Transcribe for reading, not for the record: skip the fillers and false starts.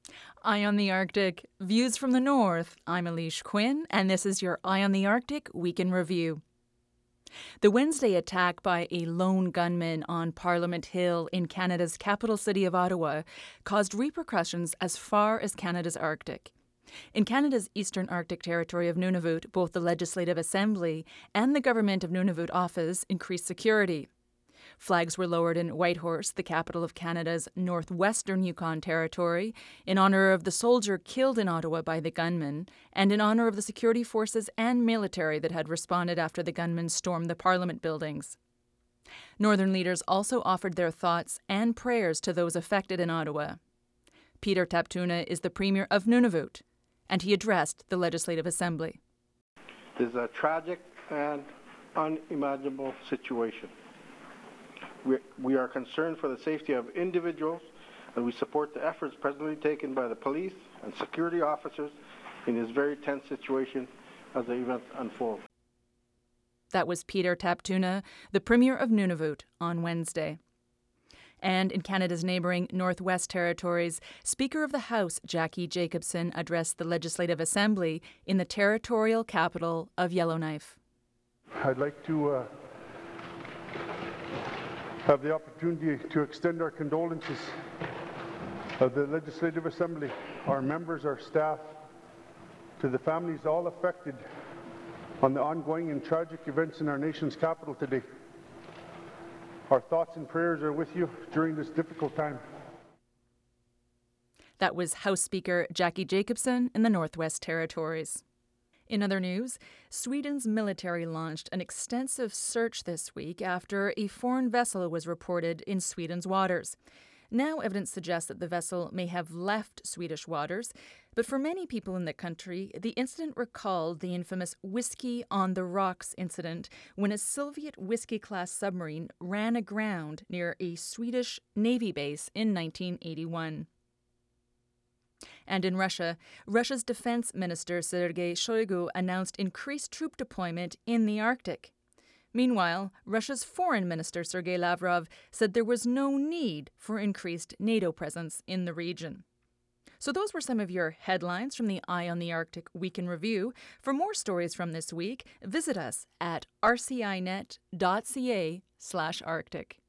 Eye on the Arctic, views from the north. I'm Elise Quinn, and this is your Eye on the Arctic Week in Review. The Wednesday attack by a lone gunman on Parliament Hill in Canada's capital city of Ottawa caused repercussions as far as Canada's Arctic. In Canada's eastern Arctic territory of Nunavut, both the Legislative Assembly and the Government of Nunavut office increased security. Flags were lowered in Whitehorse, the capital of Canada's northwestern Yukon Territory, in honour of the soldier killed in Ottawa by the gunman, and in honour of the security forces and military that had responded after the gunman stormed the Parliament buildings. Northern leaders also offered their thoughts and prayers to those affected in Ottawa. Peter Taptuna is the Premier of Nunavut, and he addressed the Legislative Assembly. This is a tragic and unimaginable situation. We are concerned for the safety of individuals, and we support the efforts presently taken by the police and security officers in this very tense situation as the events unfold. That was Peter Taptuna, the Premier of Nunavut, on Wednesday. And in Canada's neighbouring Northwest Territories, Speaker of the House Jackie Jacobson addressed the Legislative Assembly in the territorial capital of Yellowknife. I'd like to have the opportunity to extend our condolences of the Legislative Assembly, our members, our staff, to the families all affected on the ongoing and tragic events in our nation's capital today. Our thoughts and prayers are with you during this difficult time. That was House Speaker Jackie Jacobson in the Northwest Territories. In other news, Sweden's military launched an extensive search this week after a foreign vessel was reported in Sweden's waters. Now evidence suggests that the vessel may have left Swedish waters, but for many people in the country, the incident recalled the infamous Whiskey on the Rocks incident when a Soviet Whiskey-class submarine ran aground near a Swedish Navy base in 1981. And in Russia, Russia's Defense Minister Sergei Shoigu announced increased troop deployment in the Arctic. Meanwhile, Russia's Foreign Minister Sergei Lavrov said there was no need for increased NATO presence in the region. So those were some of your headlines from the Eye on the Arctic Week in Review. For more stories from this week, visit us at rcinet.ca/Arctic.